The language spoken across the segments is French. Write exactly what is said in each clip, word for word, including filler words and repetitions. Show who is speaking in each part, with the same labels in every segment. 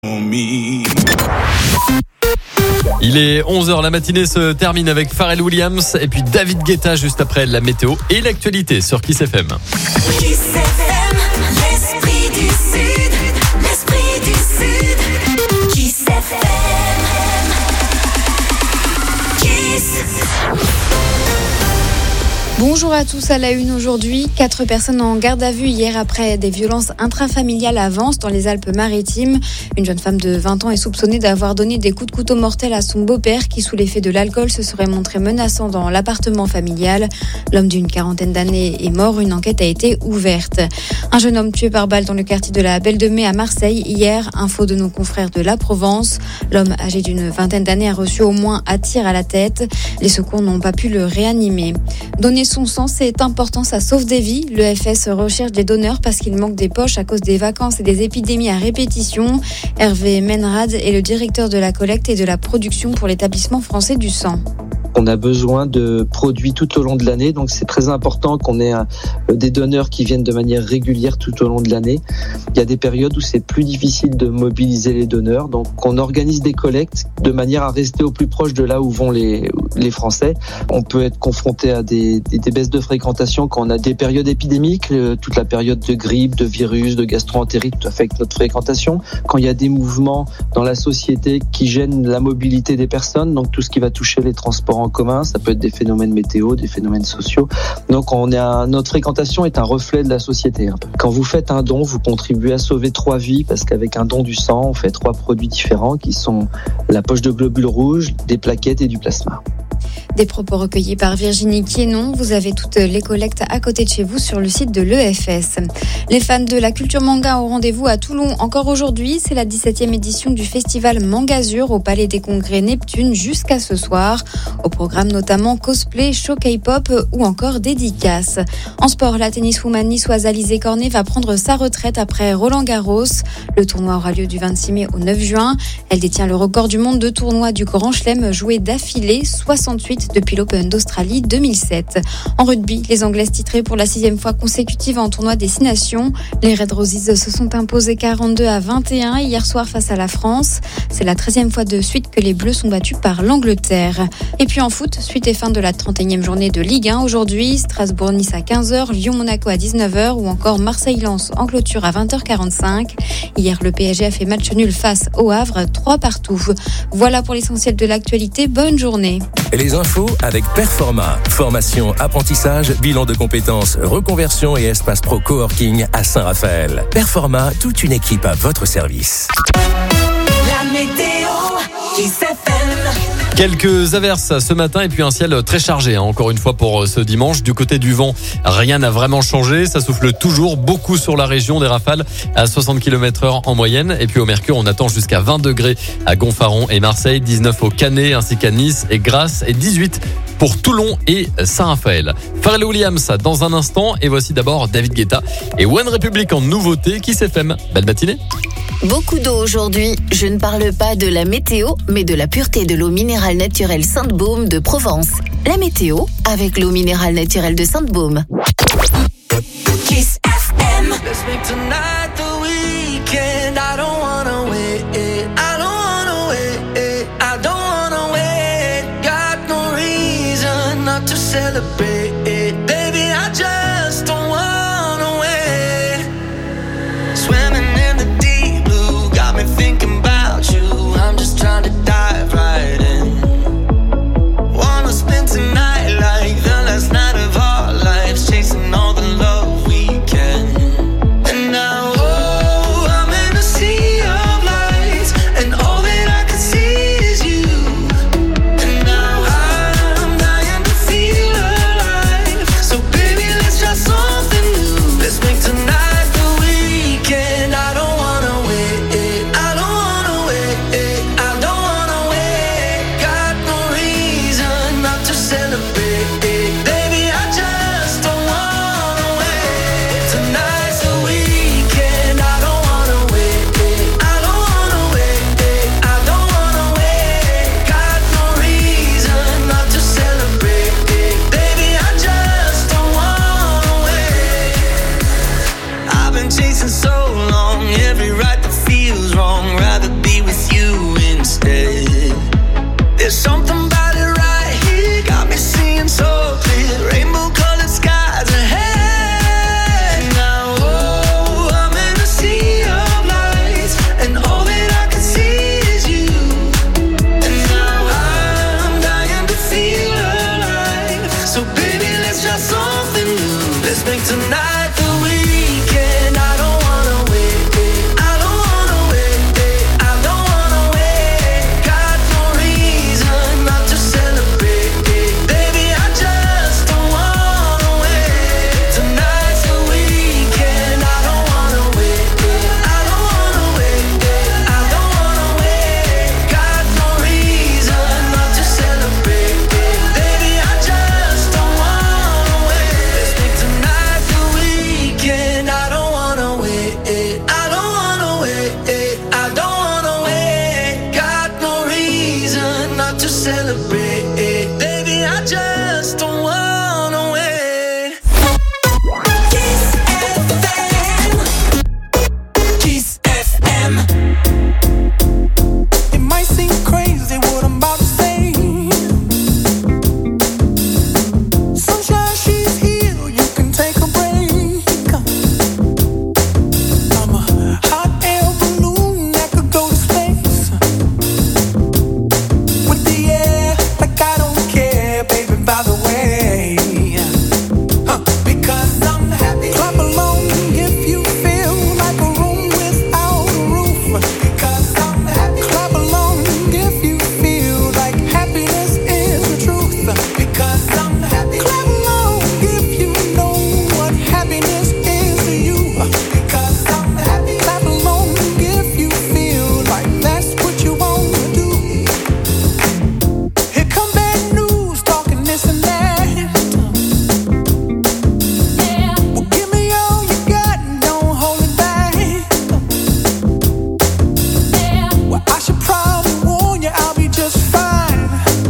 Speaker 1: Il est onze heures, la matinée se termine avec Pharrell Williams et puis David Guetta juste après la météo et l'actualité sur Kiss F M.
Speaker 2: Kiss F M, l'esprit du Sud, l'esprit du Sud. Kiss F M, Kiss.
Speaker 3: Bonjour à tous, à la une aujourd'hui. Quatre personnes en garde à vue hier après des violences intrafamiliales à Vence dans les Alpes-Maritimes. Une jeune femme de vingt ans est soupçonnée d'avoir donné des coups de couteau mortels à son beau-père qui, sous l'effet de l'alcool, se serait montré menaçant dans l'appartement familial. L'homme d'une quarantaine d'années est mort. Une enquête a été ouverte. Un jeune homme tué par balle dans le quartier de la Belle de Mai à Marseille hier. Info de nos confrères de la Provence. L'homme âgé d'une vingtaine d'années a reçu au moins un tir à la tête. Les secours n'ont pas pu le réanimer. Donner son sang, c'est important, ça sauve des vies. Le F S recherche des donneurs parce qu'il manque des poches à cause des vacances et des épidémies à répétition. Hervé Menrad est le directeur de la collecte et de la production pour l'établissement français du sang.
Speaker 4: On a besoin de produits tout au long de l'année, donc c'est très important qu'on ait un, des donneurs qui viennent de manière régulière tout au long de l'année. Il y a des périodes où c'est plus difficile de mobiliser les donneurs, donc on organise des collectes de manière à rester au plus proche de là où vont les, les Français. On peut être confronté à des, des, des baisses de fréquentation quand on a des périodes épidémiques, euh, toute la période de grippe, de virus, de gastro-entérite affecte notre fréquentation. Quand il y a des mouvements dans la société qui gênent la mobilité des personnes, donc tout ce qui va toucher les transports en commun, ça peut être des phénomènes météo, des phénomènes sociaux. Donc on est à, notre fréquentation est un reflet de la société. Quand vous faites un don, vous contribuez à sauver trois vies parce qu'avec un don du sang, on fait trois produits différents qui sont la poche de globules rouges, des plaquettes et du plasma.
Speaker 3: Des propos recueillis par Virginie Quienon. Vous avez toutes les collectes à côté de chez vous sur le site de l'E F S. Les fans de la culture manga ont rendez-vous à Toulon encore aujourd'hui. C'est la dix-septième édition du festival Mangazur au Palais des Congrès Neptune jusqu'à ce soir. Au programme notamment cosplay, show K-pop ou encore dédicaces. En sport, la tenniswoman niçoise Alizé Cornet va prendre sa retraite après Roland Garros. Le tournoi aura lieu du vingt-six mai au neuf juin. Elle détient le record du monde de tournois du Grand Chelem joué d'affilée, soixante-huit depuis l'Open d'Australie deux mille sept. En rugby, les Anglaises titrées pour la sixième fois consécutive en tournoi Destination. Les Red Roses se sont imposées quarante-deux à vingt et un hier soir face à la France. C'est la treizième fois de suite que les Bleus sont battus par l'Angleterre. Et puis en foot, suite et fin de la trente et unième journée de Ligue un aujourd'hui. Strasbourg-Nice à quinze heures, Lyon-Monaco à dix-neuf heures ou encore Marseille-Lens en clôture à vingt heures quarante-cinq. Hier, le P S G a fait match nul face au Havre, trois partout. Voilà pour l'essentiel de l'actualité. Bonne journée.
Speaker 5: Les infos avec Performa. Formation, apprentissage, bilan de compétences, reconversion et espace pro coworking à Saint-Raphaël. Performa, toute une équipe à votre service.
Speaker 2: La météo, Kiss F M.
Speaker 1: Quelques averses ce matin et puis un ciel très chargé, hein, encore une fois pour ce dimanche. Du côté du vent, rien n'a vraiment changé. Ça souffle toujours beaucoup sur la région, des rafales à soixante kilomètres heure en moyenne. Et puis au Mercure, on attend jusqu'à vingt degrés à Gonfaron et Marseille, dix-neuf au Canet ainsi qu'à Nice et Grasse et dix-huit pour Toulon et Saint-Raphaël. Pharrell Williams dans un instant et voici d'abord David Guetta et One Republic en nouveauté. Kiss F M. Belle matinée.
Speaker 6: Beaucoup d'eau aujourd'hui. Je ne parle pas de la météo, mais de la pureté de l'eau minérale naturelle Sainte-Baume de Provence. La météo avec l'eau minérale naturelle de Sainte-Baume.
Speaker 2: Kiss F M.
Speaker 7: Let's make tonight the weekend. I don't wanna wait. I don't wanna wait. I don't wanna wait. Got no reason not to celebrate. Baby, I just don't wanna wait. Swimming in the deep blue, got me thinking about you. I'm just trying to dive right in. Wanna spend tonight like the last night of our lives, chasing all the love we can. And now, oh, I'm in a sea of lights, and all that I can see is you. And now I'm dying to feel alive. celebrate. Baby, I just don't wanna wait.
Speaker 2: Kiss F M. Kiss F M.
Speaker 8: It might seem crazy what I'm about to say. Sunshine, she's here, you can take a break. I'm a hot air balloon that could go to space. With the air, like I don't care, baby, by the way. Huh. Because I'm happy. Clap along if you feel like a room without a roof. Because I'm happy. Clap along if you feel like happiness is the truth. Because I'm happy. Clap along if you know what happiness is to you. Because I'm happy. Clap along if you feel like that's what you want to do. Here come bad news, talking this and that. Well, give me all you got and don't hold it back. Well, I should probably warn you, I'll be just fine.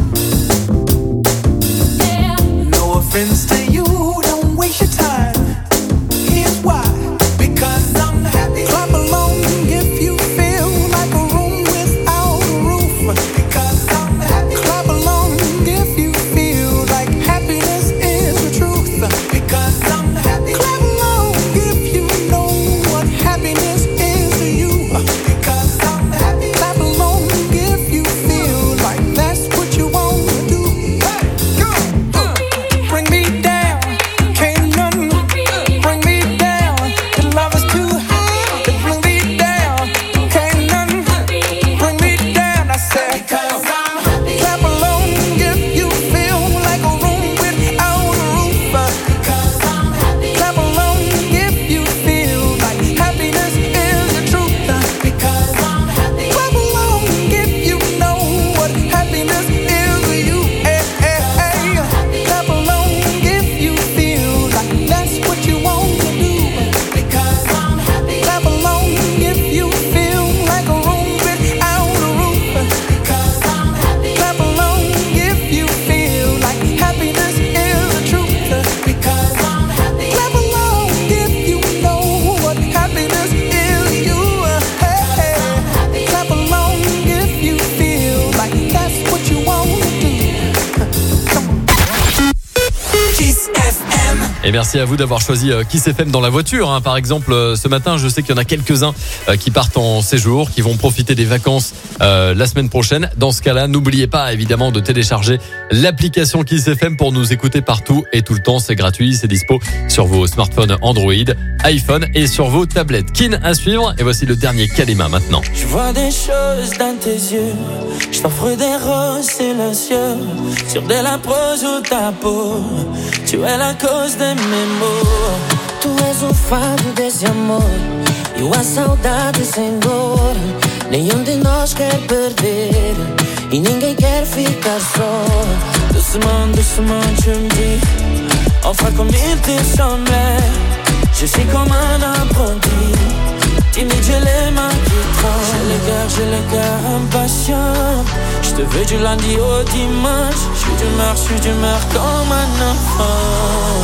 Speaker 8: No offense to you, don't waste your time. Here's why. Because I'm happy. Clap along if you feel like a room without a roof. Because I'm happy. Clap along if you feel like happiness is the truth. Because I'm happy. Clap along if you know what happiness is to you. Because I'm happy. Clap along if you feel like that's what you want to do. Hey, go, uh, bring me down, can't none bring me down. The love is too high to bring me down, can't none bring me down. I said, because I'm happy. Clap along if you feel like a room without a roof. Because I'm happy. Clap along if you feel like happiness is the truth. Because I'm happy. Clap along if you know what happiness is to you. Hey, hey, hey. Clap along if you feel like that's what you want to do. Because I'm happy. Clap along if you feel like a room without a roof. Because I'm happy. Clap along if you feel like happiness is the truth. Because I'm happy. Clap along if you know what happiness is to you. Hey, hey. Clap along if you feel like that's what you want to do. Come on.
Speaker 2: Kiss F M.
Speaker 1: Et merci à vous d'avoir choisi euh, Kiss F M dans la voiture. Hein. Par exemple, euh, ce matin, je sais qu'il y en a quelques-uns euh, qui partent en séjour, qui vont profiter des vacances euh, la semaine prochaine. Dans ce cas-là, n'oubliez pas évidemment de télécharger l'application Kiss F M pour nous écouter partout et tout le temps. C'est gratuit, c'est dispo sur vos smartphones Android, iPhone et sur vos tablettes. Kin à suivre. Et voici le dernier Kalema maintenant.
Speaker 9: Je vois des choses dans tes yeux. Je t'offre des roses silencieux sur de la prose ou ta peau. Tu es la cause de mes maux. Tu és o fado desse amor e a saudade sem dor. Nenhum de nós quer perder e ninguém quer ficar só. Doucement, doucement, tu me dis enfin comme il te semblait. Je suis comme un apprenti, timide, j'ai les mains qui tremblent. J'ai le cœur, j'ai le cœur impatient. Je te veux du lundi au dimanche. Je suis d'humeur, je suis d'humeur comme un enfant.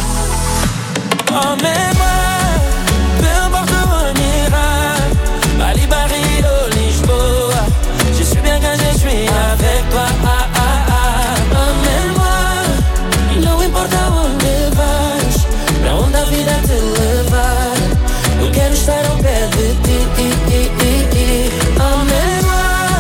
Speaker 9: Emmène-moi, peu importe où on ira. Bali, Barrio, Lisboa. Je suis bien quand je suis avec toi. Ah, ah, ah. Emmène-moi, e não importa onde vais, pra onde a vida te levar. Eu quero estar ao pé de ti. Emmène-moi.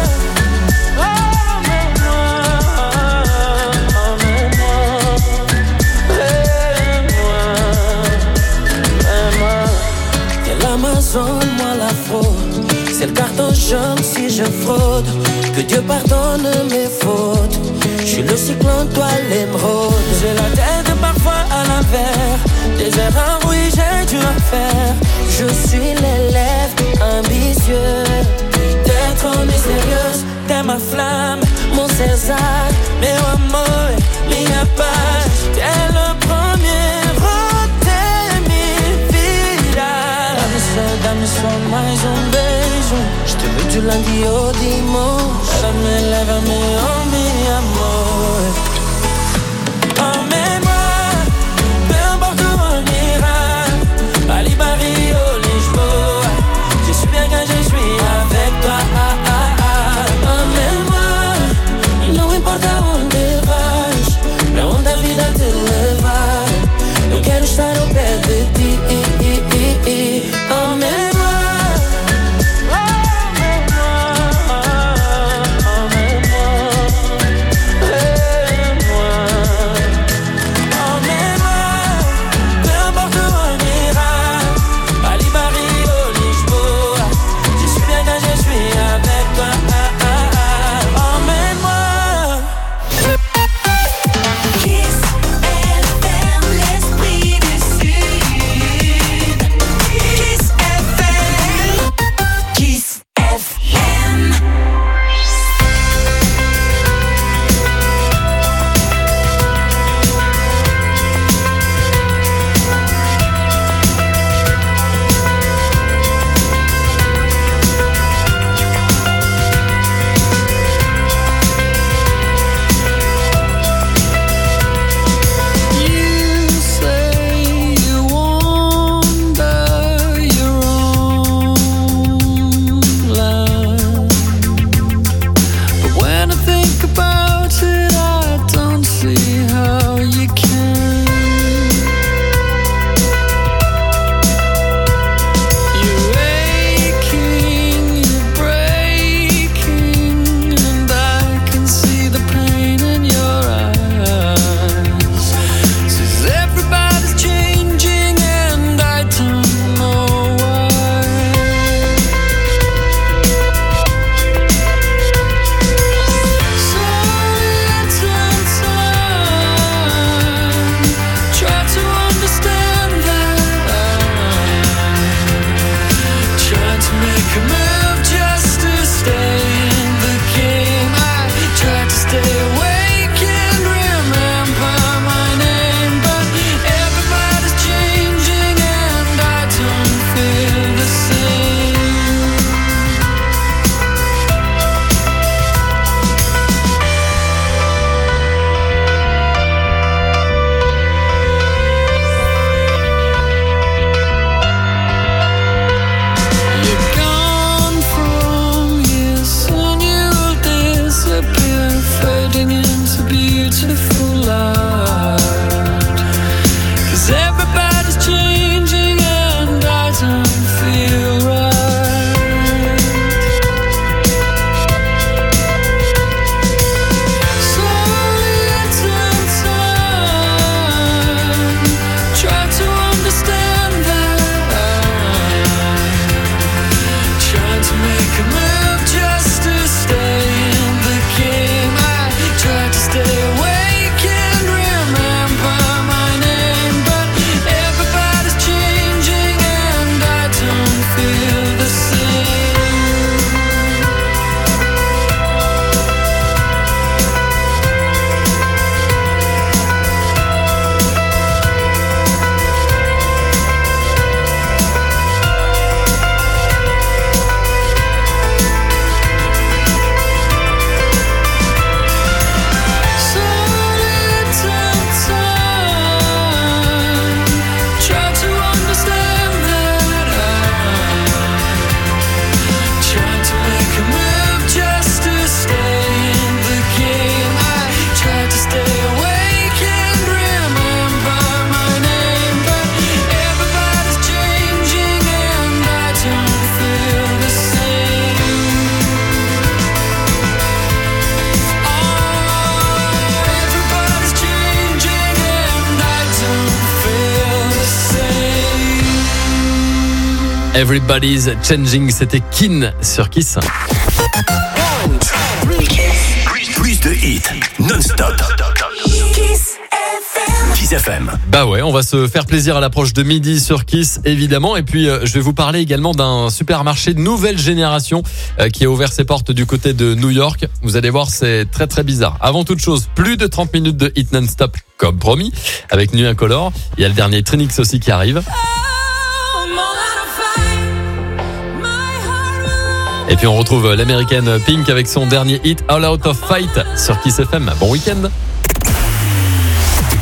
Speaker 9: Moi la fraude, c'est le carton jaune si je fraude. Que Dieu pardonne mes fautes. Je suis le cyclone, toi l'émeraude. J'ai la tête parfois à l'envers. Des erreurs, oui j'ai dû en faire. Je suis l'élève ambitieux. T'es trop mystérieuse, t'es ma flamme, mon César. Meu amor, minha paz. T'es le premier dá-me só mais um beijo. Je te veux du lundi au dimanche. Lève-me, lève-me, oh mi amor. Emmène-moi, peu importe où on ira. Bali, Paris, au Lisboa. Je suis bien quand je suis avec toi. Emmène-moi, não importa onde vais, pra onde a vida te levar. Eu quero estar ao pé de ti. Emmène-moi.
Speaker 1: Everybody's Changing, c'était Kin sur Kiss.
Speaker 5: Plus de hits, non-stop.
Speaker 2: Kiss F M.
Speaker 5: Kiss F M.
Speaker 1: Bah ouais, on va se faire plaisir à l'approche de midi sur Kiss, évidemment. Et puis, euh, je vais vous parler également d'un supermarché de nouvelle génération euh, qui a ouvert ses portes du côté de New York. Vous allez voir, c'est très très bizarre. Avant toute chose, plus de trente minutes de hit non-stop, comme promis, avec Nuit Incolore. Il y a le dernier Trinix aussi qui arrive. Et puis on retrouve l'américaine Pink avec son dernier hit All Out of Fight sur Kiss F M. Bon week-end.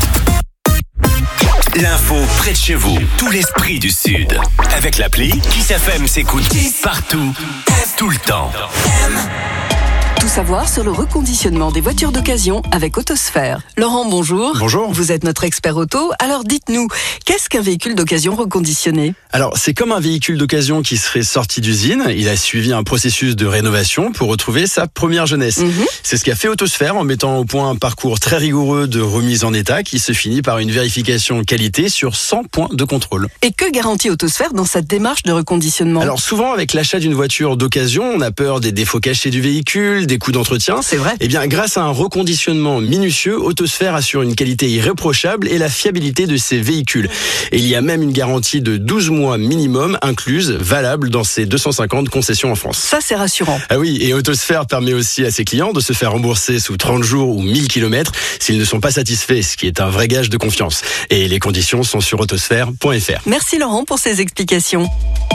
Speaker 5: L'info près de chez vous, tout l'esprit du Sud. Avec l'appli, Kiss F M s'écoute partout, tout le temps.
Speaker 10: Tout savoir sur le reconditionnement des voitures d'occasion avec Autosphère. Laurent, bonjour.
Speaker 11: Bonjour.
Speaker 10: Vous êtes notre expert auto. Alors dites-nous, qu'est-ce qu'un véhicule d'occasion reconditionné ?
Speaker 11: Alors, c'est comme un véhicule d'occasion qui serait sorti d'usine. Il a suivi un processus de rénovation pour retrouver sa première jeunesse.
Speaker 10: Mhm.
Speaker 11: C'est ce qu'a fait Autosphère en mettant au point un parcours très rigoureux de remise en état qui se finit par une vérification qualité sur cent points de contrôle.
Speaker 10: Et que garantit Autosphère dans cette démarche de reconditionnement ?
Speaker 11: Alors souvent, avec l'achat d'une voiture d'occasion, on a peur des défauts cachés du véhicule, des coûts d'entretien.
Speaker 10: C'est vrai.
Speaker 11: Eh bien, grâce à un reconditionnement minutieux, Autosphère assure une qualité irréprochable et la fiabilité de ses véhicules. Et il y a même une garantie de douze mois minimum incluse, valable dans ses deux cent cinquante concessions en France.
Speaker 10: Ça, c'est rassurant.
Speaker 11: Ah oui, et Autosphère permet aussi à ses clients de se faire rembourser sous trente jours ou mille kilomètres s'ils ne sont pas satisfaits, ce qui est un vrai gage de confiance. Et les conditions sont sur autosphère point f r.
Speaker 10: Merci Laurent pour ces explications.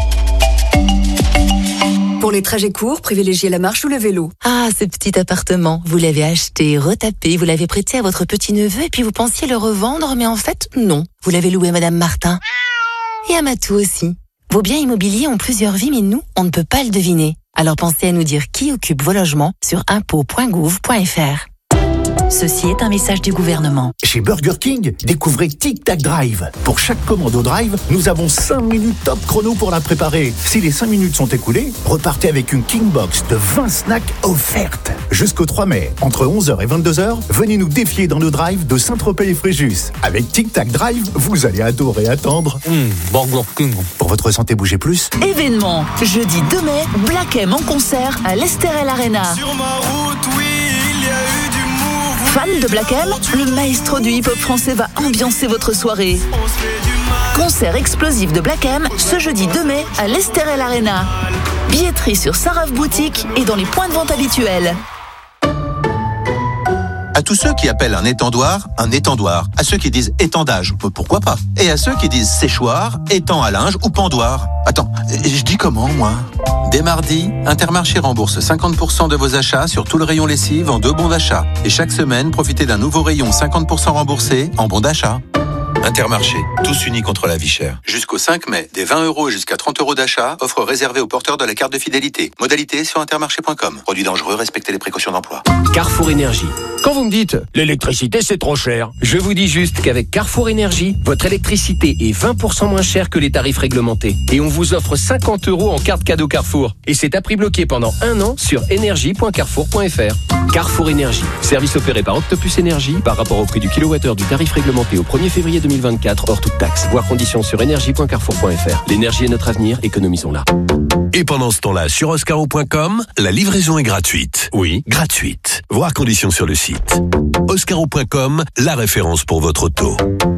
Speaker 10: Pour les trajets courts, privilégiez la marche ou le vélo.
Speaker 12: Ah, ce petit appartement, vous l'avez acheté, retapé, vous l'avez prêté à votre petit-neveu et puis vous pensiez le revendre, mais en fait, non. Vous l'avez loué à Madame Martin. Et à Matou aussi. Vos biens immobiliers ont plusieurs vies, mais nous, on ne peut pas le deviner. Alors pensez à nous dire qui occupe vos logements sur impôts point gouv point f r. Ceci est un message du gouvernement.
Speaker 13: Chez Burger King, découvrez Tic Tac Drive. Pour chaque commande au drive, nous avons cinq minutes top chrono pour la préparer. Si les cinq minutes sont écoulées, repartez avec une King Box de vingt snacks offertes. Jusqu'au trois mai, entre onze heures et vingt-deux heures, venez nous défier dans nos drives de Saint-Tropez et Fréjus. Avec Tic Tac Drive, vous allez adorer attendre.
Speaker 14: Mmh, Burger King.
Speaker 13: Pour votre santé, bougez plus.
Speaker 15: Événement, jeudi deux mai, Black M en concert à l'Esterel Arena.
Speaker 16: Sur ma route, oui, il y a eu du
Speaker 15: Fan de Black M, le maestro du hip-hop français va ambiancer votre soirée. Concert explosif de Black M ce jeudi deux mai à l'Esterel Arena. Billetterie sur Saraf Boutique et dans les points de vente habituels.
Speaker 17: À tous ceux qui appellent un étendoir un étendoir, à ceux qui disent étendage, pourquoi pas, et à ceux qui disent séchoir, étang à linge ou pendoir. Attends, je dis comment moi ? Dès mardi, Intermarché rembourse cinquante pour cent de vos achats sur tout le rayon lessive en deux bons d'achat. Et chaque semaine, profitez d'un nouveau rayon cinquante pour cent remboursé en bons d'achat. Intermarché, tous unis contre la vie chère. Jusqu'au cinq mai, des vingt euros jusqu'à trente euros d'achat, offre réservée aux porteurs de la carte de fidélité. Modalité sur intermarché point com. Produit dangereux, respectez les précautions d'emploi.
Speaker 18: Carrefour Énergie. Quand vous me dites « l'électricité c'est trop cher », je vous dis juste qu'avec Carrefour Énergie, votre électricité est vingt pour cent moins chère que les tarifs réglementés. Et on vous offre cinquante euros en carte cadeau Carrefour. Et c'est à prix bloqué pendant un an sur énergie point carrefour point f r. Carrefour Énergie. Service opéré par Octopus Énergie par rapport au prix du kilowattheure du tarif réglementé au premier février deux mille vingt-quatre hors toute taxe. Voir conditions sur énergie point carrefour point f r. L'énergie est notre avenir, économisons-la.
Speaker 5: Et pendant ce temps-là, sur oscaro point com, la livraison est gratuite. Oui, gratuite. Voir conditions sur le site. oscaro point com, la référence pour votre auto.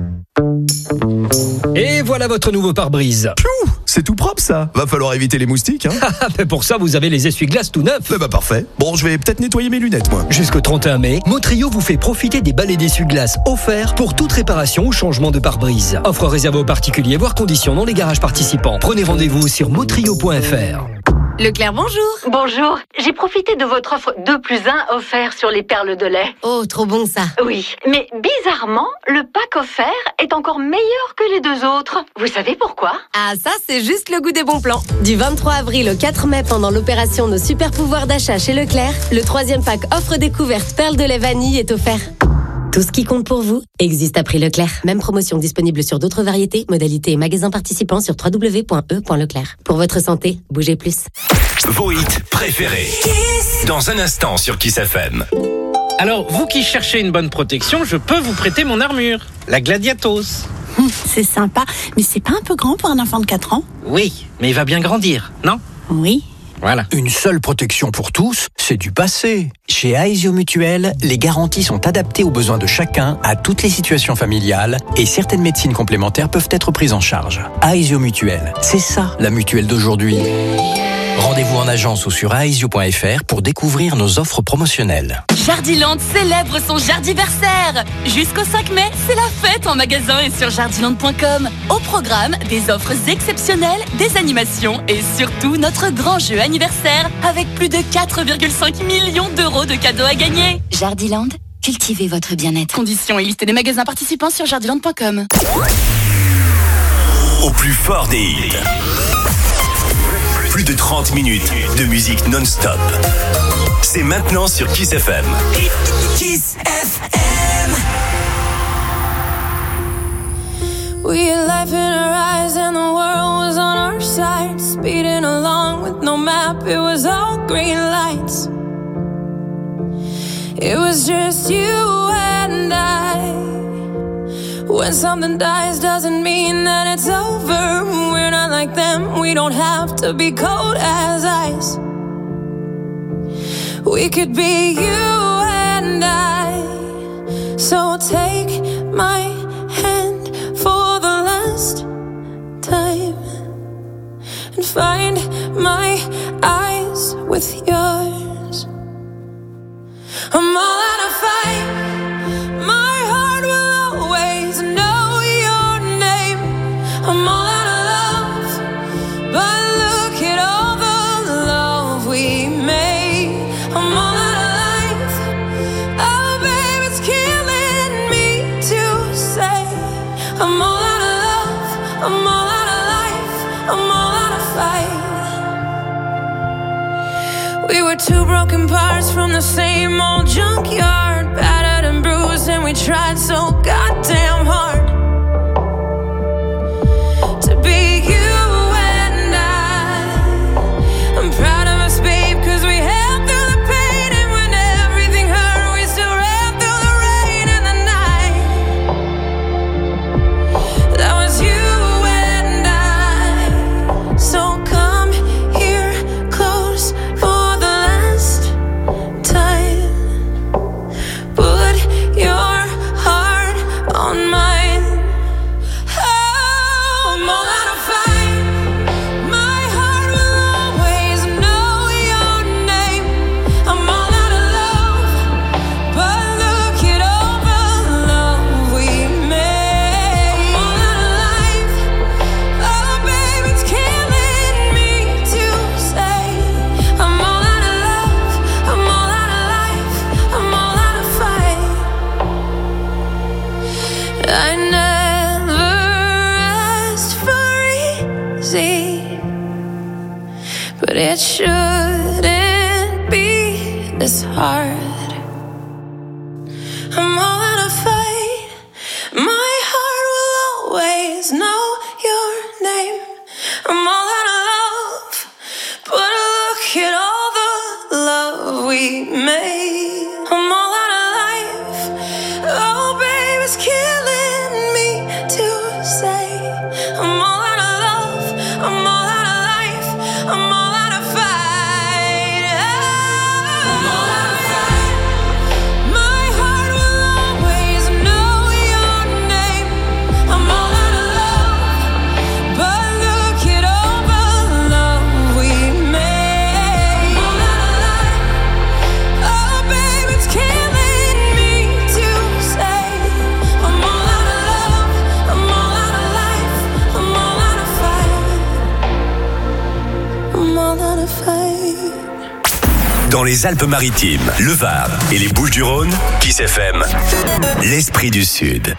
Speaker 19: Et voilà votre nouveau pare-brise.
Speaker 20: Piou, c'est tout propre ça. Va falloir éviter les moustiques, hein.
Speaker 19: Pour ça, vous avez les essuie-glaces tout neufs.
Speaker 20: Eh bah parfait. Bon, je vais peut-être nettoyer mes lunettes, moi.
Speaker 19: Jusqu'au trente et un mai, Motrio vous fait profiter des balais d'essuie-glaces offerts pour toute réparation ou changement de pare-brise. Offre réservée aux particuliers, voire conditions dans les garages participants. Prenez rendez-vous sur motrio point f r.
Speaker 21: Leclerc, bonjour.
Speaker 22: Bonjour. J'ai profité de votre offre deux plus un offert sur les perles de lait.
Speaker 21: Oh, trop bon ça.
Speaker 22: Oui, mais bizarrement, le pack offert est encore meilleur que les deux autres. Vous savez pourquoi ?
Speaker 21: Ah, ça, c'est juste le goût des bons plans. Du vingt-trois avril au quatre mai, pendant l'opération Nos super pouvoirs d'achat chez Leclerc, le troisième pack offre découverte perles de lait vanille est offert. Tout ce qui compte pour vous existe à prix Leclerc. Même promotion disponible sur d'autres variétés, modalités et magasins participants sur w w w point e point leclerc. Pour votre santé, bougez plus.
Speaker 5: Vos hits préférés. Dans un instant sur Kiss F M.
Speaker 23: Alors, vous qui cherchez une bonne protection, je peux vous prêter mon armure, la Gladiatos.
Speaker 24: Hum, c'est sympa, mais c'est pas un peu grand pour un enfant de quatre ans ?
Speaker 23: Oui, mais il va bien grandir, non ?
Speaker 24: Oui.
Speaker 23: Voilà.
Speaker 25: Une seule protection pour tous, c'est du passé. Chez Aesio Mutuel, les garanties sont adaptées aux besoins de chacun, à toutes les situations familiales, et certaines médecines complémentaires peuvent être prises en charge. Aesio Mutuel, c'est ça la mutuelle d'aujourd'hui. Rendez-vous en agence ou sur aesio point f r pour découvrir nos offres promotionnelles.
Speaker 26: Jardiland célèbre son Jardiversaire. Jusqu'au cinq mai, c'est la fête en magasin et sur jardiland point com. Au programme, des offres exceptionnelles, des animations et surtout notre grand jeu anniversaire avec plus de quatre virgule cinq millions d'euros de cadeaux à gagner.
Speaker 27: Jardiland, cultivez votre bien-être.
Speaker 26: Conditions et liste des magasins participants sur jardiland point com.
Speaker 5: au plus fort des hits. Plus de trente minutes de musique non-stop. C'est maintenant sur Kiss F M.
Speaker 2: Kiss F M.
Speaker 3: We had life in our eyes and the world was on our side. Speeding along with no map, it was all green lights. It was just you and I. When something dies doesn't mean that it's over. We're not like them, we don't have to be cold as ice. We could be you and I. So take my hand for the last time and find my eyes with yours. I'm all out of fight. My heart will always know your name. I'm all out of love, but look at all the love we made. I'm all out of life. Oh, babe, it's killing me to say. I'm all out of love. I'm all out of life. I'm all out of fight. We were two broken parts from the same old junkyard, battered and bruised, and we tried so goddamn hard to be you and I. I'm proud of us, babe, cause we held through the pain, and when everything hurt, we still ran through the rain and the night. That was you and I. So come here close for the last time. Put your heart on mine. Oh, I'm all out of fight. My heart will always know your name. I'm all out of love, but look at all the love we made. I'm all out of life. Oh, babe, it's killing me to say. I'm all out of love. I'm all out of life. I'm all out of fight. I never asked for easy, but it shouldn't be this hard. I'm all out of fight. My heart will always know your name. I'm all out of love, but look at all the love we made. I'm all out of life. Oh, babe, it's killing me to say. I'm all out of love. I'm all out of life. I'm all out of fight. I'm all out of fight. My heart will always know your name. I'm all out of love, but look at all the love we made. I'm all out of life. Oh, babe, it's killing me to say. I'm all out of love. I'm all out of life. I'm all out of fight. I'm all out of fight.
Speaker 5: Dans les Alpes-Maritimes, le Var et les Bouches-du-Rhône, Kiss F M, l'esprit du Sud.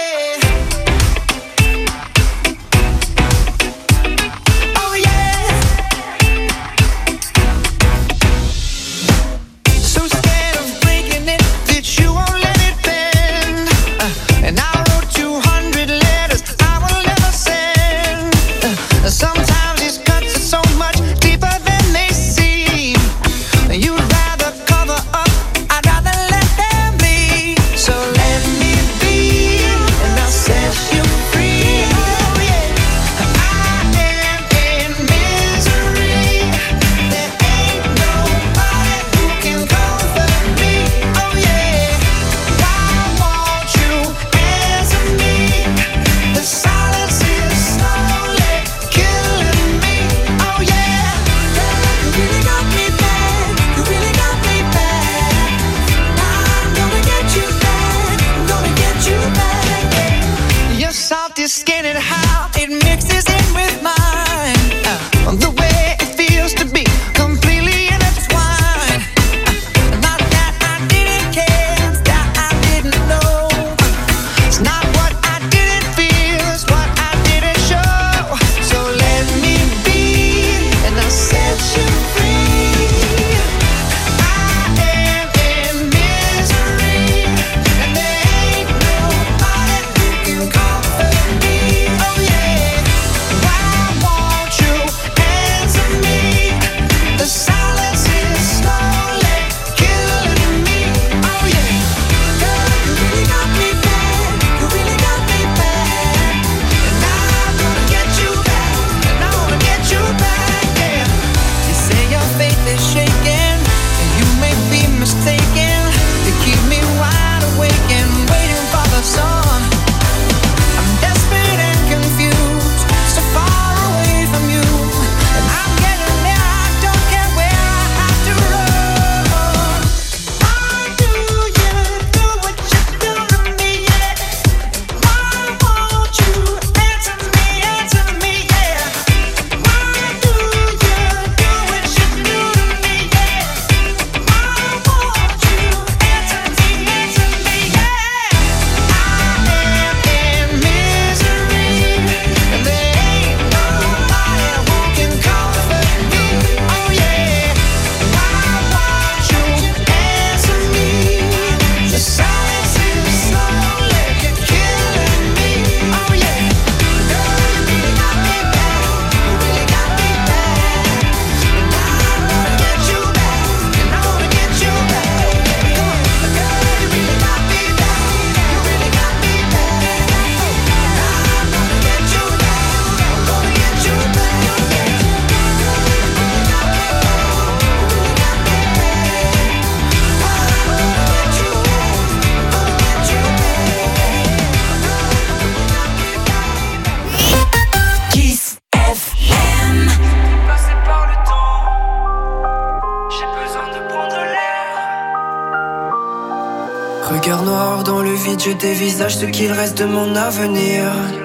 Speaker 2: So scared of breaking it that you won't let it bend. Uh, and I wrote two hundred letters I will never send. Uh, sometimes these cuts are so much deeper than they seem. You'd rather cover up, I'd rather let them be. So let me be
Speaker 4: Regard noir dans le vide, je dévisage ce qu'il reste de mon avenir.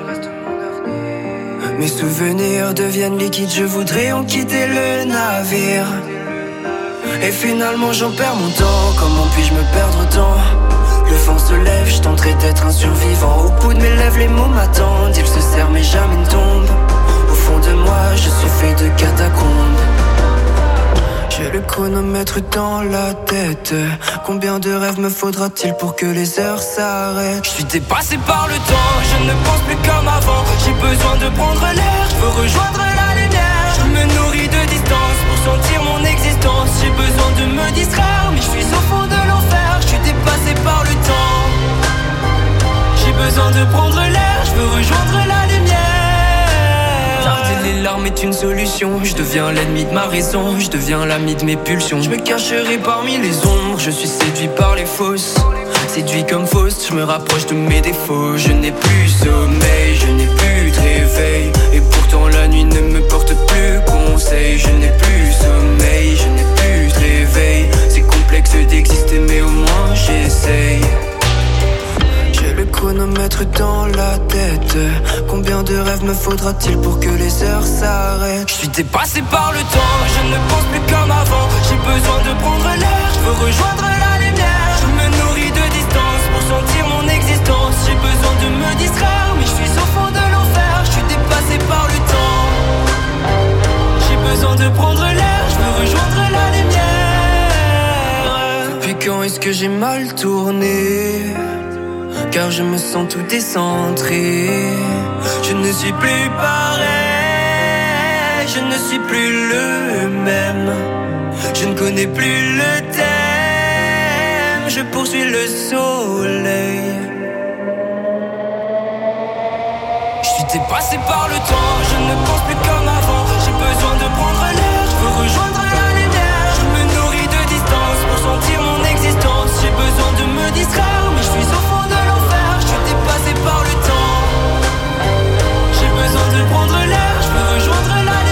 Speaker 4: Mes souvenirs deviennent liquides, je voudrais en quitter le navire. Et finalement j'en perds mon temps, comment puis-je me perdre autant? Le vent se lève, je tenterai d'être un survivant. Au bout de mes lèvres les mots m'attendent, ils se serrent mais jamais ne tombent. Au fond de moi je suis fait de catacombes. J'ai le chronomètre dans la tête. Combien de rêves me faudra-t-il pour que les heures s'arrêtent? Je suis dépassé par le temps, je ne pense plus comme avant. J'ai besoin de prendre l'air, je veux rejoindre la lumière. Je me nourris de distance pour sentir mon existence. J'ai besoin de me distraire, mais je suis au fond de l'enfer. Je suis dépassé par le temps. J'ai besoin de prendre l'air, je veux rejoindre la lumière. Tarder les larmes est une solution. Je deviens l'ennemi de ma raison, je deviens l'ami de mes pulsions. Je me cacherai parmi les ombres, je suis séduit par les fausses. Séduit comme fausse, je me rapproche de mes défauts. Je n'ai plus sommeil, je n'ai plus de réveil. Et pourtant la nuit ne me porte plus conseil. Je n'ai plus sommeil, je n'ai plus de réveil. C'est complexe d'exister mais au moins j'essaye. J'ai le chronomètre dans la tête. Combien de rêves me faudra-t-il pour que les heures s'arrêtent? Je suis dépassé par le temps, je ne pense plus comme avant. J'ai besoin de prendre l'air, je veux rejoindre la lumière. Je me nourris de distance pour sentir mon existence. J'ai besoin de me distraire, mais je suis au fond de l'enfer. Je suis dépassé par le temps. J'ai besoin de prendre l'air, je veux rejoindre la lumière. Depuis quand est-ce que j'ai mal tourné? Car je me sens tout décentré. Je ne suis plus pareil, je ne suis plus le même. Je ne connais plus le thème, je poursuis le soleil. Je suis dépassé par le temps, je ne pense plus comme avant. J'ai besoin de prendre l'air, je veux rejoindre la lumière. Je me nourris de distance pour sentir mon existence. J'ai besoin de me distraire, mais je suis au fond de l'enfer. Je suis dépassé par le temps. J'ai besoin de prendre l'air, je veux rejoindre la lumière.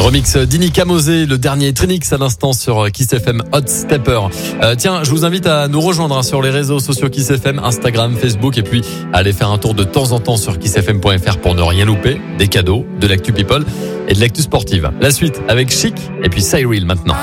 Speaker 1: Remix d'Inika Mosé, le dernier Trinix à l'instant sur Kiss F M Hot Stepper. Euh, tiens, je vous invite à nous rejoindre hein, sur les réseaux sociaux Kiss F M, Instagram, Facebook, et puis à aller faire un tour de temps en temps sur kiss f m point f r pour ne rien louper, des cadeaux, de l'actu people et de l'actu sportive. La suite avec Chic et puis Cyril maintenant.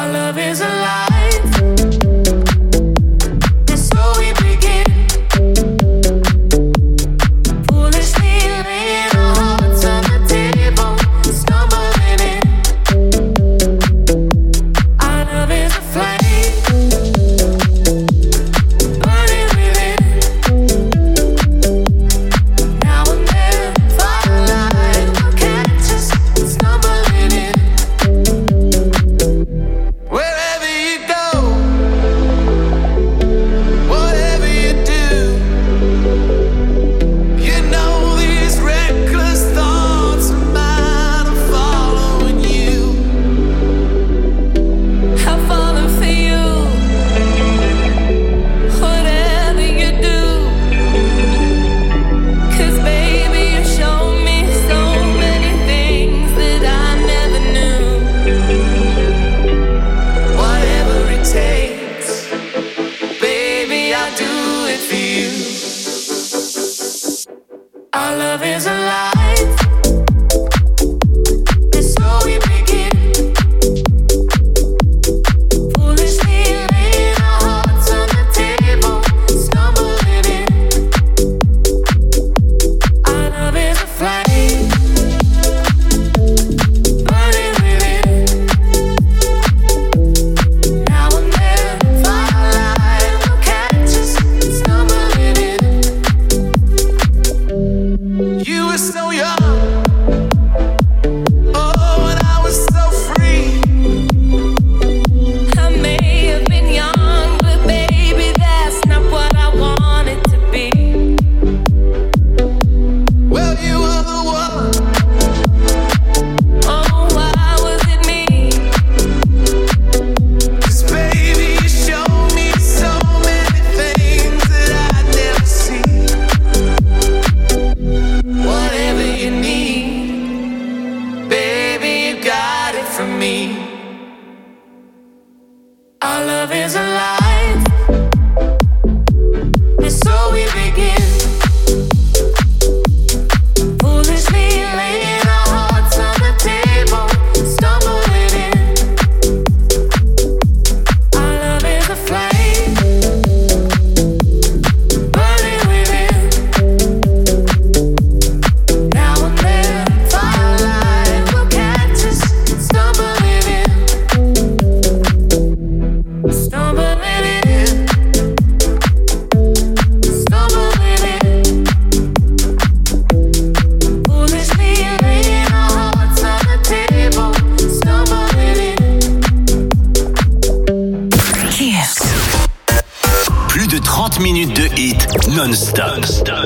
Speaker 6: minutes de hit non-stop.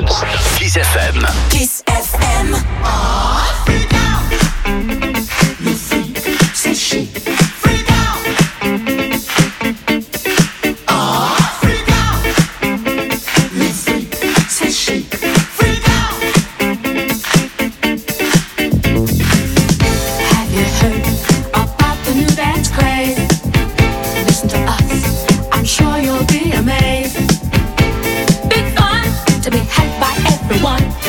Speaker 6: Kiss F M.
Speaker 3: Kiss F M. Oh, freak out. Le freak, c'est chic. Freak out. Oh, freak out. Le freak, c'est chic. Freak out. Have you heard about the new dance craze? Listen to us, I'm sure you'll be amazed. Big fun to be had by everyone.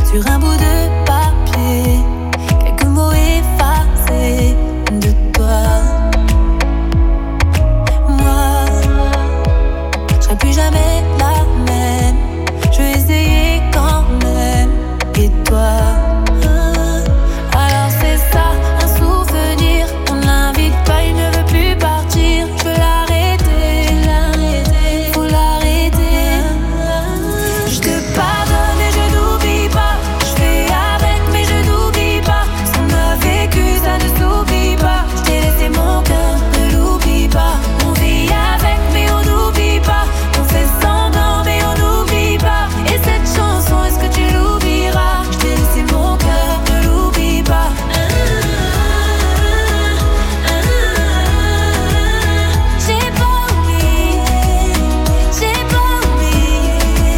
Speaker 3: sur un bout de papier, quelques mots effacés de toi. Moi, je serai plus jamais la même. Je vais essayer quand même. Et toi? Alors c'est ça, un souvenir. On l'invite pas, il ne veut plus partir. Je veux l'arrêter, l'arrêter, faut l'arrêter. Je te pardonne et je n'oublie pas. Je fais avec mais je n'oublie pas. Ce qu'on a vécu, ça ne s'oublie pas. Je t'ai laissé mon cœur, ne l'oublie pas. On vit avec mais on n'oublie pas. On fait semblant mais on n'oublie pas. Et cette chanson, est-ce que tu l'oublieras? Je t'ai laissé mon cœur, ne l'oublie pas. J'ai pas oublié, j'ai pas oublié.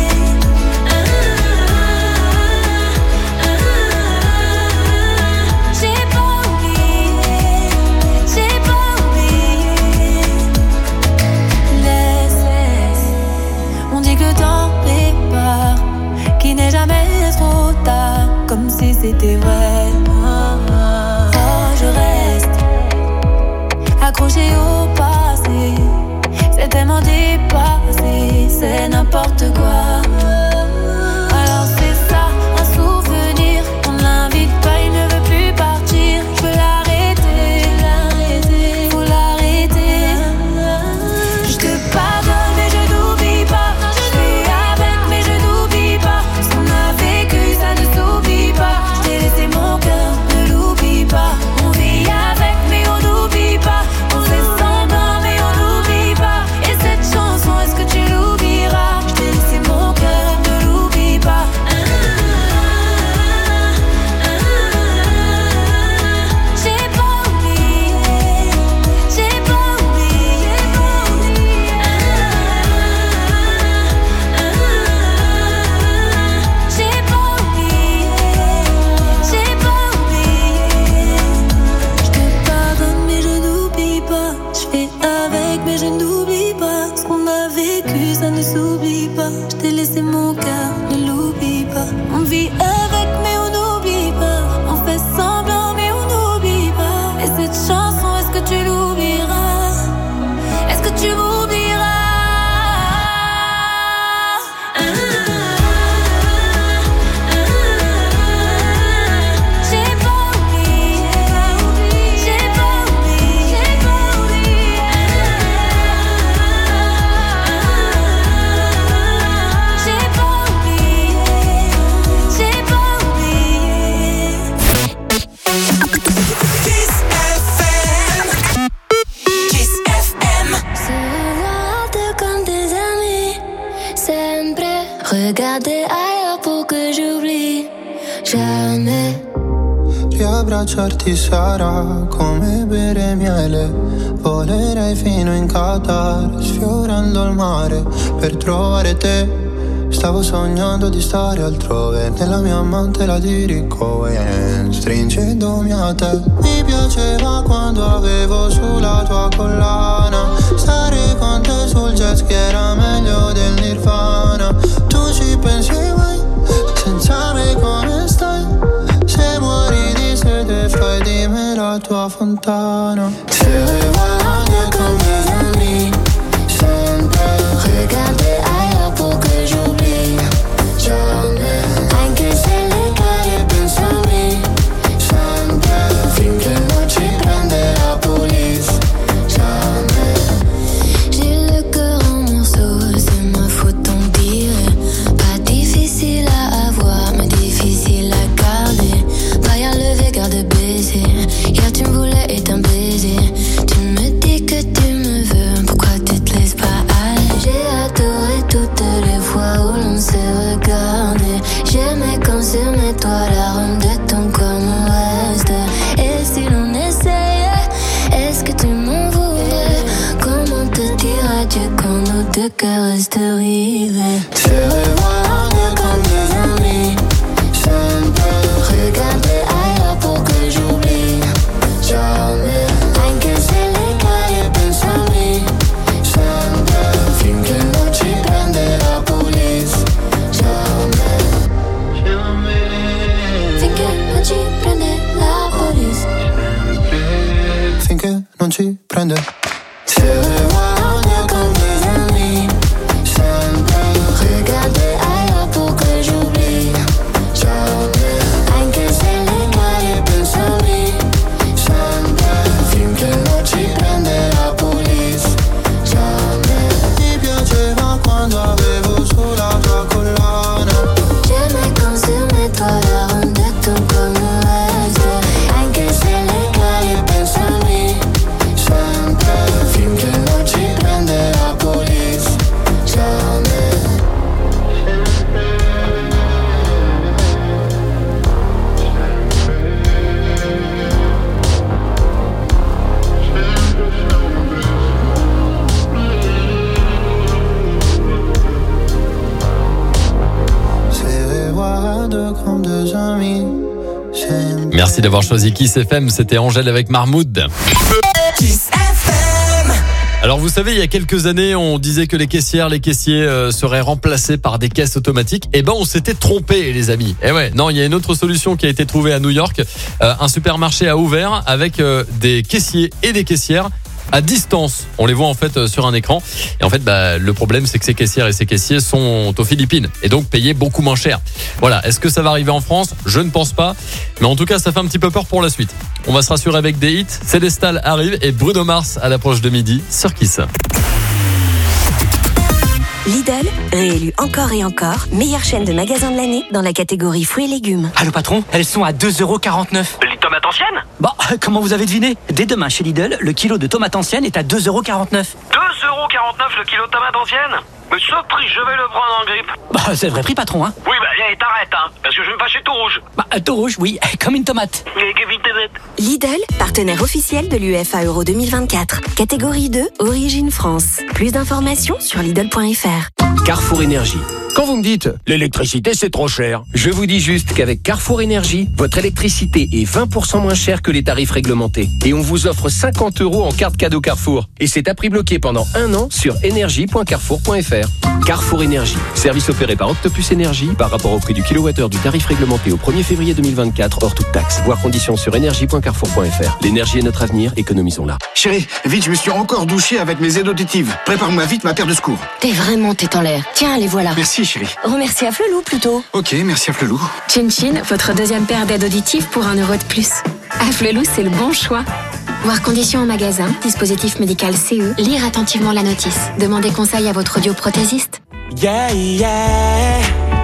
Speaker 3: J'ai pas oublié, j'ai pas oublié. Laisse, laisse. On dit que le temps prépare, qu'il n'est jamais trop tard, comme si c'était vrai. Oh, je reste accroché au passé, c'est tellement dépassé, c'est n'importe quoi. Alors c'est ça, un souvenir. On l'invite pas, il ne veut plus partir. Je veux l'arrêter, l'arrêter, faut l'arrêter. Je te pardonne mais je n'oublie pas. Je fais avec mais je n'oublie pas. Ce qu'on a vécu, ça ne s'oublie pas. Je t'ai laissé mon cœur, ne l'oublie pas. On vit avec mais on n'oublie pas. On fait semblant mais on n'oublie pas. Et cette chanson, est-ce que tu l'oublieras? Je t'ai laissé mon cœur, ne l'oublie pas. J'ai pas oublié, j'ai pas oublié. J'ai pas oublié, j'ai pas oublié. Je te pardonne mais je n'oublie pas. Je fais avec mais je n'oublie pas. Ce qu'on a vécu, ça ne s'oublie pas. Je t'ai laissé mon cœur, ne l'oublie pas. On vit avec mais on n'oublie pas. On fait semblant mais on n'oublie pas. Et cette chanson, est-ce que tu l'oublieras? Est-ce que tu m'oublieras? J'ai pas oublié, j'ai pas oublié, j'ai pas oublié. J'ai pas oublié, j'ai pas oublié. Kiss F M, Kiss F M. Se regarder comme des amis, sempre regarder ailleurs pour que j'oublie jamais.
Speaker 7: Riabbracciarti sarà come bere miele. Volerei fino in Qatar, sfiorando il mare per trovare te. Stavo sognando di stare altrove, nella mia amante la dirigo e stringendomi a te. Mi piaceva quando avevo sulla tua collana, stare con te sul jet ski era meglio del Nirvana. Tu ci pensi mai, senza me come stai? Se muori di sete fai di me la tua fontana. Se regarder comme des amis, sempre regarder ailleurs pour que j'oublie jamais. Anche se le cade penso a me, sempre finché non ci prende la police. Jamais. J'ai le cœur en morceaux, c'est ma faute on dirait. Pas difficile à avoir, mais difficile à garder. Pas y enlever, garde baiser. Hier tu me voulais et t'un baiser. sorprende. Se revoir comme des amis, simple, regarder ailleurs pour que j'oublie. Jamais, anche se le male pensami, sempre, finché non ci prende la police. Jamais, ti piaceva quando avevo sulla tua collana. J'aimais quand sur mes toiles rendait ton commerce. Anche se le male pensami, sempre, finché non ci prende la police. Jamais. C'est revoir à deux comme deux amis. C'est
Speaker 1: Merci d'avoir choisi Kiss F M, c'était Angèle avec Marmoud. Alors vous savez, il y a quelques années, on disait que les caissières, les caissiers euh, seraient remplacés par des caisses automatiques. Eh ben, on s'était trompé, les amis. Eh ouais, non, il y a une autre solution qui a été trouvée à New York. Euh, un supermarché a ouvert avec euh, des caissiers et des caissières à distance. On les voit en fait euh, sur un écran. Et en fait, bah, le problème, c'est que ces caissières et ces caissiers sont aux Philippines et donc payés beaucoup moins cher. Voilà. Est-ce que ça va arriver en France ? Je ne pense pas. Mais en tout cas, ça fait un petit peu peur pour la suite. On va se rassurer avec des hits. Célestal arrive et Bruno Mars à l'approche de midi sur Kiss.
Speaker 8: Lidl, réélu encore et encore, meilleure chaîne de magasins de l'année dans la catégorie fruits et légumes.
Speaker 9: Allô patron, elles sont à deux euros quarante-neuf.
Speaker 10: Les tomates anciennes ?
Speaker 9: Bon, comment vous avez deviné ? Dès demain chez Lidl, le kilo de tomates anciennes est à deux euros quarante-neuf.
Speaker 10: deux euros quarante-neuf le kilo de tomates anciennes ? Mais ce prix, je vais le prendre en grippe.
Speaker 9: Bah, c'est le vrai prix patron, hein.
Speaker 10: Oui, bah viens et t'arrêtes, hein, parce que je vais me fâcher tout rouge.
Speaker 9: Bah, tout rouge, oui, comme une tomate.
Speaker 10: Et que vite t'es bête.
Speaker 8: Lidl, partenaire officiel de l'U E F A Euro deux mille vingt-quatre. Catégorie deux, Origine France. Plus d'informations sur Lidl point F R.
Speaker 18: Carrefour Énergie. Quand vous me dites l'électricité c'est trop cher, je vous dis juste qu'avec Carrefour Énergie, votre électricité est vingt pour cent moins chère que les tarifs réglementés. Et on vous offre cinquante euros en carte cadeau Carrefour. Et c'est à prix bloqué pendant un an sur énergie point carrefour point F R. Carrefour Énergie. Service opéré par Octopus Énergie par rapport au prix du kilowattheure du tarif réglementé au premier février deux mille vingt-quatre hors toute taxe. Voir conditions sur énergie point carrefour point F R. L'énergie est notre avenir, économisons-la.
Speaker 11: Chérie, vite, je me suis encore douché avec mes aides auditives. Prépare-moi vite ma paire de secours.
Speaker 8: T'es vraiment tête en l'air. Tiens, les voilà.
Speaker 11: Merci chérie.
Speaker 8: Remercie à Flelou plutôt.
Speaker 11: Ok, merci à Flelou.
Speaker 12: Chin Chin, votre deuxième paire d'aides auditives pour un euro de plus. À Flelou, c'est le bon choix. Voir conditions en magasin, dispositif médical C E, lire attentivement la notice. Demandez conseil à votre audioprothésiste.
Speaker 14: Yeah, yeah.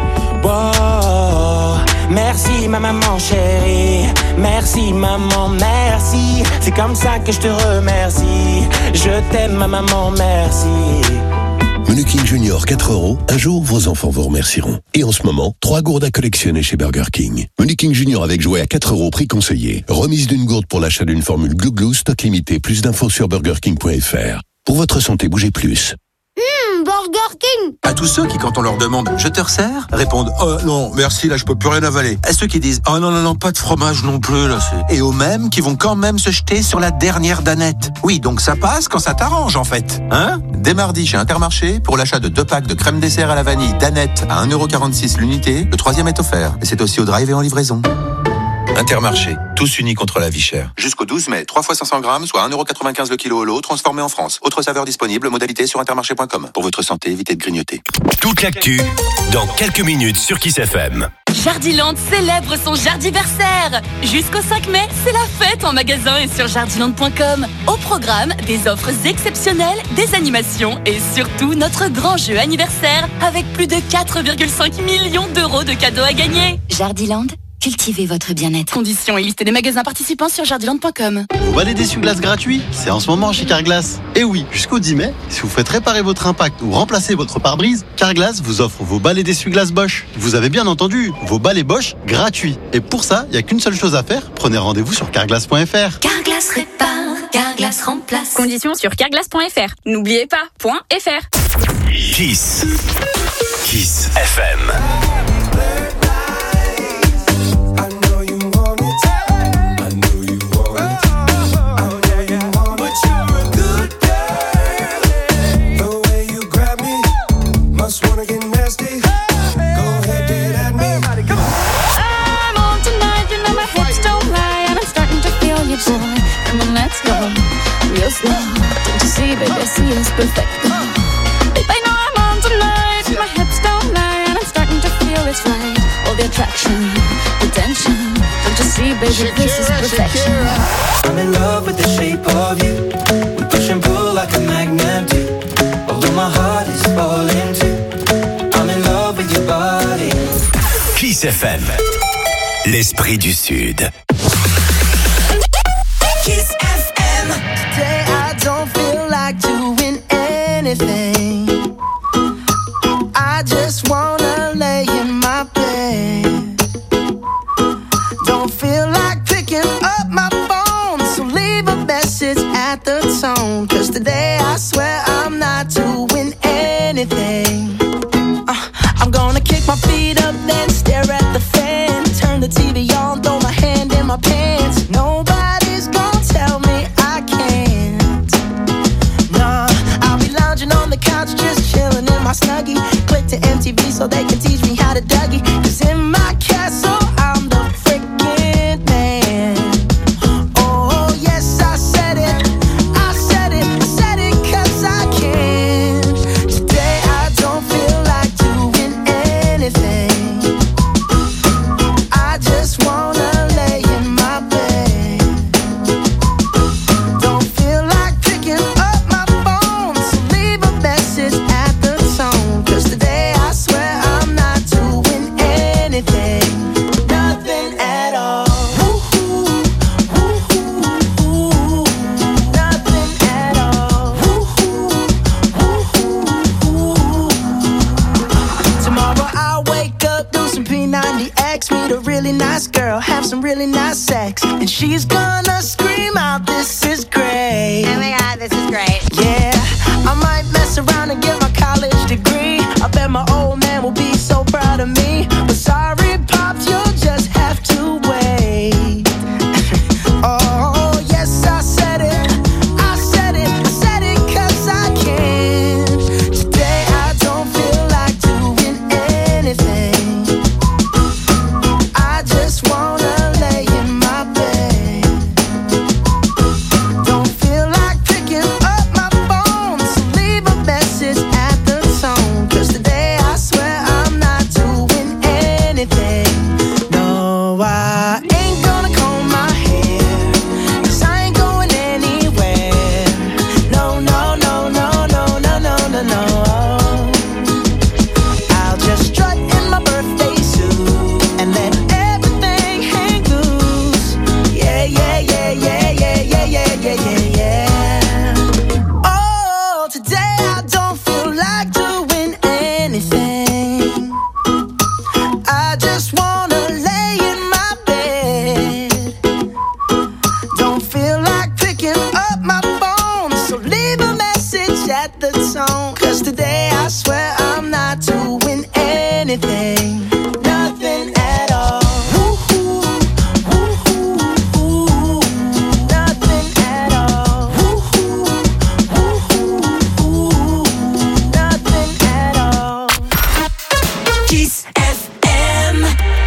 Speaker 14: Wow. Merci ma maman chérie. Merci maman, merci. C'est comme ça que je te remercie. Je t'aime ma maman, merci.
Speaker 27: Menu King Junior quatre euros. Un jour, vos enfants vous remercieront. Et en ce moment, trois gourdes à collectionner chez Burger King. Menu King Junior avec jouet à quatre euros, prix conseillé. Remise d'une gourde pour l'achat d'une formule Glou Glou, stock limité. Plus d'infos sur burger king point F R. Pour votre santé, bougez plus.
Speaker 2: Mmh, Burger King.
Speaker 17: À tous ceux qui, quand on leur demande « Je te resserre ?» répondent « Oh non, merci, là je peux plus rien avaler ». À ceux qui disent « Oh non, non, non, pas de fromage non plus, là c'est... » Et aux mêmes qui vont quand même se jeter sur la dernière danette. Oui, donc ça passe quand ça t'arrange en fait. Hein ? Dès mardi chez Intermarché, pour l'achat de deux packs de crème dessert à la vanille danette à un euro quarante-six l'unité, le troisième est offert. Et c'est aussi au drive et en livraison. Intermarché, tous unis contre la vie chère. Jusqu'au douze mai, trois fois cinq cents grammes, soit un euro quatre-vingt-quinze le kilo au lot, transformé en France. Autre saveur disponible, modalité sur intermarché point com. Pour votre santé, évitez de grignoter.
Speaker 6: Toute l'actu, dans quelques minutes sur Kiss F M.
Speaker 26: Jardiland célèbre son Jardiversaire. Jusqu'au cinq mai, c'est la fête en magasin et sur jardiland point com. Au programme, des offres exceptionnelles, des animations et surtout notre grand jeu anniversaire avec plus de quatre virgule cinq millions d'euros de cadeaux à gagner.
Speaker 8: Jardiland, cultivez votre bien-être.
Speaker 26: Conditions et liste des magasins participants sur jardiland point com.
Speaker 28: Vous balai d'essuie-glace gratuit, c'est en ce moment chez Carglass. Et oui, jusqu'au dix mai, si vous faites réparer votre impact ou remplacer votre pare-brise, Carglass vous offre vos balais d'essuie-glace Bosch. Vous avez bien entendu, vos balais Bosch gratuits. Et pour ça, il n'y a qu'une seule chose à faire, prenez rendez-vous sur carglass point F R.
Speaker 8: Carglass répare, Carglass remplace.
Speaker 12: Conditions sur carglass point F R. N'oubliez pas, point F R.
Speaker 6: Kiss. Kiss F M.
Speaker 12: Boy, come on, let's go real slow.
Speaker 3: see, baby, I see it's perfect. Babe, I know I'm on tonight. My hips don't lie, and I'm starting to feel it's right. All the attraction, the tension. Don't you see, baby, this is perfection.
Speaker 4: I'm in love with the shape of you. We push and pull like a magnet do. Although my heart is falling too. I'm in love with your body.
Speaker 6: Kiss F M, l'esprit du Sud.
Speaker 2: Kiss F M. Today I don't feel like doing anything. I just wanna lay in my bed. Don't feel like picking up my phone, so leave a message at the tone. Cause today I swear I'm not doing anything. uh, I'm gonna kick my feet up, then stare at the fan. Turn the T V on, throw my hand in my pants. Nobody's gonna tell me I can't. Nah, I'll be lounging on the couch, just chilling in my Snuggie. Click to M T V so they can teach me how to Dougie. Cause in my castle, I'm the freaking man. Oh, yes, I said it. I said it, I said it cause I can. Today I don't feel like doing anything. I just wanna lay in my bed. Don't feel like picking up my phone, so leave a message at the tone. Cause today I swear I'm not doing anything. Nothing at all. Woo-hoo, woo-hoo, nothing at all. Woo-hoo, woo-hoo. Tomorrow I'll wake up, do some P ninety X, meet a really nice girl, have some really nice sex, and she's gonna scream out, this is great.
Speaker 13: Oh my god, this is great.
Speaker 2: Yeah, I might mess around and get my college degree. I bet my old man will be so proud of me. But sorry, Pops, you'll just have to wait. Oh, yes, I said it. I said it. I said it cause I can. Today I don't feel like doing anything. I just wanna lay in my bed. Don't feel like picking up my phone, so leave a message at the tone. Cause today I swear I'm not doing anything. No, I ain't gonna comb my hair, cause I ain't going anywhere. No, no, no, no, no, no, no, no, no. I'll just strut in my birthday suit and let everything hang loose. Yeah, yeah, yeah, yeah, yeah, yeah, yeah, yeah, yeah, yeah. Oh, today I don't feel like doing anything. I just wanna lay in my bed. Don't feel like picking up my phone, so leave a message at the tone. Cause today I swear I'm not doing anything. Nothing at all. Woo-hoo, woo-hoo, woo-hoo. Nothing at all. Woo-hoo, woo-hoo, woo-hoo. Nothing at all. Kiss F M.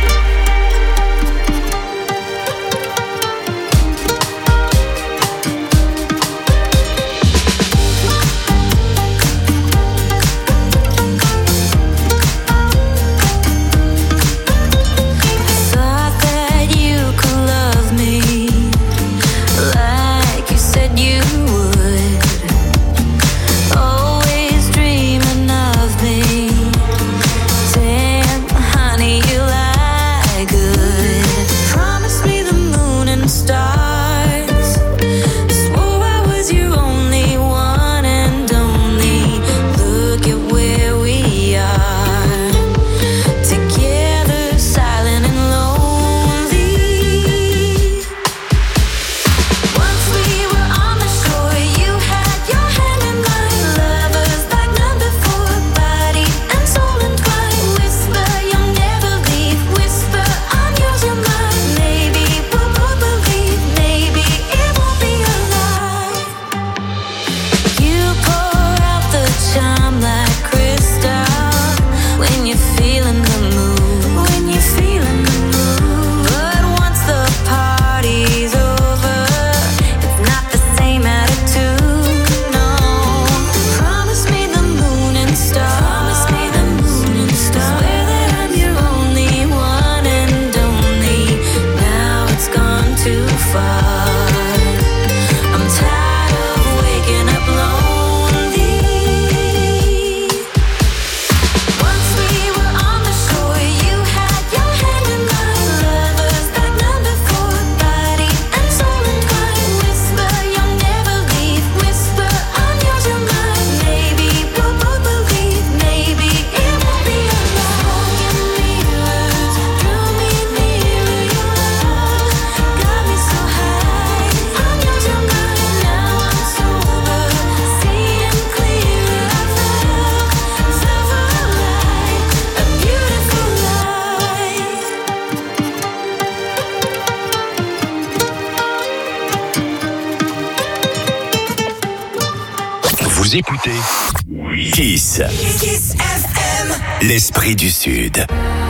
Speaker 6: Vous écoutez Kiss.
Speaker 3: Kiss F M.
Speaker 6: L'esprit du Sud.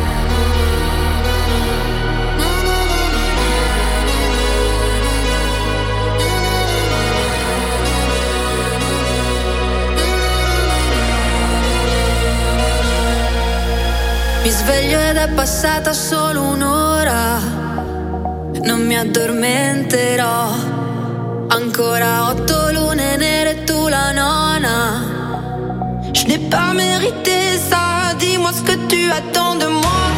Speaker 3: Mi sveglio ed è passata solo un'ora, non mi addormenterò. Ancora otto lune nere e tu la nona. Je n'ai pas mérité ça, dis-moi ce que tu attends de moi.